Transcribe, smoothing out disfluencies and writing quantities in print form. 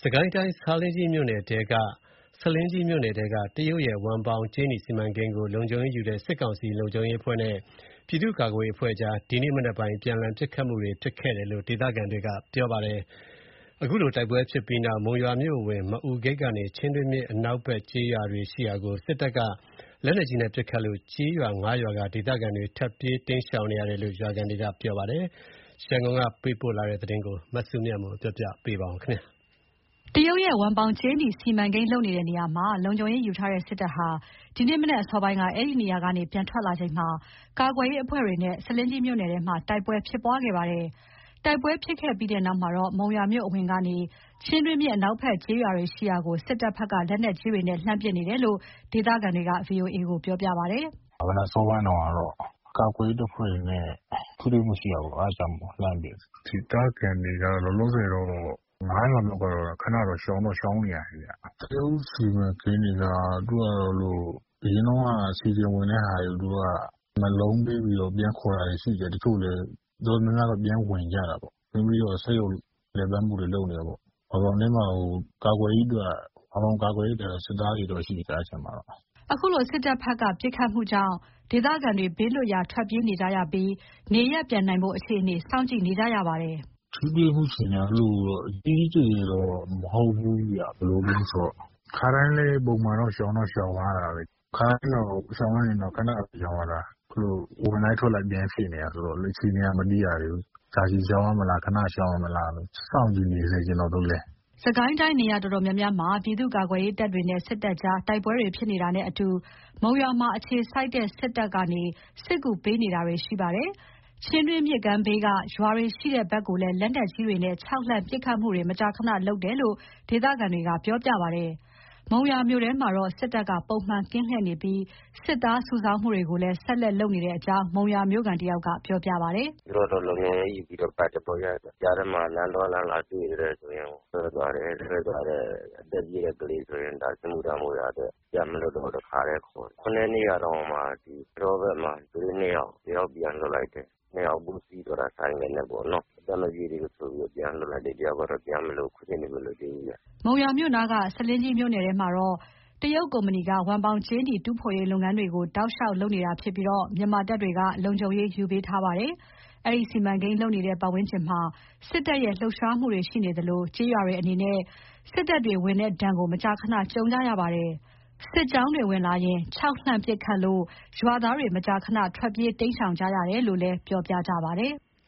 ကိုင်းတိုင်း ဆားလင်းကြီးမြို့နယ်ထဲက တရုတ်ရဲ့ ဝမ်ပေါင်ကြေးနီစီမံကိန်းကို လုံခြုံရေးယူတဲ့ စစ်ကောင်စီလုံခြုံရေးအဖွဲ့နဲ့ ပြည်သူ့ကာကွယ်ရေးအဖွဲ့ကြား ဒီနေ့မနက်ပိုင်း အပြန်အလှန်ပစ်ခတ်မှုတွေဖြစ်ခဲ့တယ်လို့ ဒေသခံတွေက ပြောပါတယ်။ အခုလိုတိုက်ပွဲဖြစ်ပြီးနောက် မုံရွာမြို့အဝင် မအူဂိတ်ကနေ ချင်းတွင်းမြစ်အနောက်ဘက် ကျေးရွာတွေရှိရာကို စစ်တပ်က လက်နက်ကြီးနဲ့ပစ်ခတ်လို့ ကျေးရွာ ၅ ရွာက ဒေသခံတွေ ထွက်ပြေးတိမ်းရှောင်နေရတယ်လို့ ရွာခံတွေက ပြောပါတယ်။ ရန်ကုန်ကပေးပို့တဲ့သတင်းကို မစုမြတ်မွန်က ပြောပြပါမယ်။တရုတ်ရဲ့ ဝမ်ပေါင်ကြေးနီစီမံကိန်းလုပ်နေတဲ့နေရာမှာ လုံခြုံရေးယူထားတဲ့စစ်တပ်ဟာ ဒီနေ့မနက်အစောပိုင်းက အဲဒီနေရာကနေ ပြန်ထွက်လာချိန်မှာ ကာကွယ်ရေးအဖွဲ့တွေနဲ့ ဆားလင်းကြီးမြို့နယ်ထဲမှာ တိုက်ပွဲဖြစ်ပွားခဲ့ပါတယ်။ တိုက်ပွဲဖြစ်ခဲ့ပြီးနောက်မှာတော့ မုံရွာမြို့အဝင်ကနေ ချင်းတွင်းမြစ်အနောက်ဘက် ကျေးရွာတွေရှိရာကို စစ်တပ်ဘက်က လက်နက်ကြီးတွေနဲ့ လှမ်းပစ်နေတယ်လို့ ဒေသခံတွေက VOA ကိုပြောပြပါတယ်။ "မနက်အစောပိုင်းတုန်းကတော့ ကာကွယ်ရေးတပ်ဖွဲ့တွေနဲ့ ထိတွေ့မှုရှိတာပေါ့။ အဲဒါကြောင့်မို့လှမ်းပစ်တာ။ ဒေသခံတွေကတော့ လောလောဆယ်တော့ ၅ ရွာလောက်ကတော့ ခဏတော့ရှောင်နေရတယ်ဗျ။ တရုတ်စီမံကိန်းတွေက အရင်တုန်းက အစီအစဉ်ဝင်တဲ့ဟာတွေကို မက်လုံးပေးပြီးတော့ ပြန်ခေါ်တာတွေရှိတယ်။ တချို့လည်းတော်တော်များများတော့ ပြန်ဝင်ကြတာပေါ့။ ဝင်ပြီးတော့ စက်ရုပ်လည်ပတ်မှုတွေလုပ်နေတာပေါ့။ ဝမ်ပေါင်ထဲမှာ ကာကွယ်ရေးအတွက် စစ်သားတွေတော့ရှိတယ် အဲဒီမှာတော့။ " အခုလို စစ်တပ်ဘက်က ပစ်ခတ်မှုကြောင့် ဒေသခံတွေ ဘေးလွတ်ရာ ထွက်ပြေးနေကြရပြီး နေရပ်ပြန်နိုင်ဖို့အခြေအနေ စောင့်ကြည့်နေကြရပါတယ်။ "ထိတွေ့မှုအခြေအနေက အကြီးအကျယ်တော့ မဟုတ်ဘူးဗျ။ ဘယ်လိုလဲဆိုတော့ ခါတိုင်းလည်း ပုံမှန်တော့ရှောင်ရတာပဲ။ ခါတိုင်းတော့ရှောင်ရရင် ခဏရှောင်ရတာ။ အခုလိုဝင်လိုက်ထွက်လိုက်ပြန်ဖြစ်နေတာဆိုတော့ အခြေအနေကမသိရသေးဘူး။ ကြာရှည်ရှောင်ရမလား၊ ခဏရှောင်ရမလား စောင့်ကြည့်နေဆဲ ကျနော်တို့လည်း။ " စစ်ကိုင်းတိုင်းနေရာတော်တော်များများမှာ ပြည်သူ့ကာကွယ်ရေးတပ်တွေနဲ့ စစ်တပ်ကြား တိုက်ပွဲတွေဖြစ်နေတာနဲ့အတူ မုံရွာမှာအခြေစိုက်တဲ့ စစ်တပ်ကနေ စစ်ကူပေးနေတာတွေရှိပါတယ်။ ချင်းတွင်းမြစ်ကမ်းဘေးက ရွာတွေရှိတဲ့ဘက်ကိုလည်း လက်နက်ကြီးတွေနဲ့ ခြောက်လှန့်ပစ်ခတ်မှုတွေ မကြာခဏလုပ်တယ်လို့ ဒေသခံတွေက ပြောပြပါတယ်။ မုံရွာမြို့ထဲမှာတော့ စစ်တပ်က ပုံမှန်ကင်းလှည့်နေပြီး စစ်သားစုဆောင်းမှုတွေကိုလည်း ဆက်လက်လုပ်နေတဲ့အကြောင်း မုံရွာမြို့ခံတယောက်က ပြောပြပါတယ်။ "သူတို့ကတော့လုံခြုံရေးယူပြီးတော့ ပတ်တယ်ပေါ့ဗျာ။ ကြားထဲမှာလမ်းသွားလမ်းလာတွေ့တယ်ဆိုရင် ဆွဲသွားတယ်။ အသက်ကြီးတဲ့ကလေးဆိုရင် စစ်မှုထမ်းဖို့ရာအတွက် ပြန်မလွှတ်တော့ တခါတည်းခေါ်တယ်။ ၇ ရက်နေ့ကတော့ တောဘက်မှာ ကလေး ၂ ယောက်ပြန်လွှတ်လိုက်တယ်။ ၂ ယောက်ဘူးစီးသွားတာ ဆိုင်ကယ်နဲ့ပေါ့နော်။ အသက်မပြည့်သေးဘူးဆိုပြီး ပြန်လွှတ်လိုက်တယ်။ တယောက်ကတော့ပြန်မလွှတ်သေးဘူးဗျ။ " မုံရွာမြို့နားက ဆားလင်းကြီးမြို့နယ်ထဲမှာတော့ တရုတ်ကုမ္ပဏီက ဝမ်ပေါင်ကြေးနီတူးဖော်ရေးလုပ်ငန်းတွေကို တောက်လျှောက်လုပ်နေတာဖြစ်ပြီး မြန်မာတပ်တွေက လုံခြုံရေးယူပေးထားပါတယ်။ အဲဒီစီမံကိန်းလုပ်နေတဲ့ ပတ်ဝန်းကျင်မှာ စစ်တပ်ရဲ့ လှုပ်ရှားမှုတွေရှိနေသလို ကျေးရွာတွေအနေနဲ့ စစ်တပ်တွေဝင်တဲ့ဒဏ်ကို မကြာခဏကြုံကြရပါတယ်။ စစ်ကြောင်းတွေဝင်လာရင် ခြောက်လှန့်ပစ်ခတ်လို့ ရွာသားတွေ မကြာခဏ ထွက်ပြေးတိမ်းရှောင်ကြရတယ်လို့လည်း ပြောပြကြပါတယ်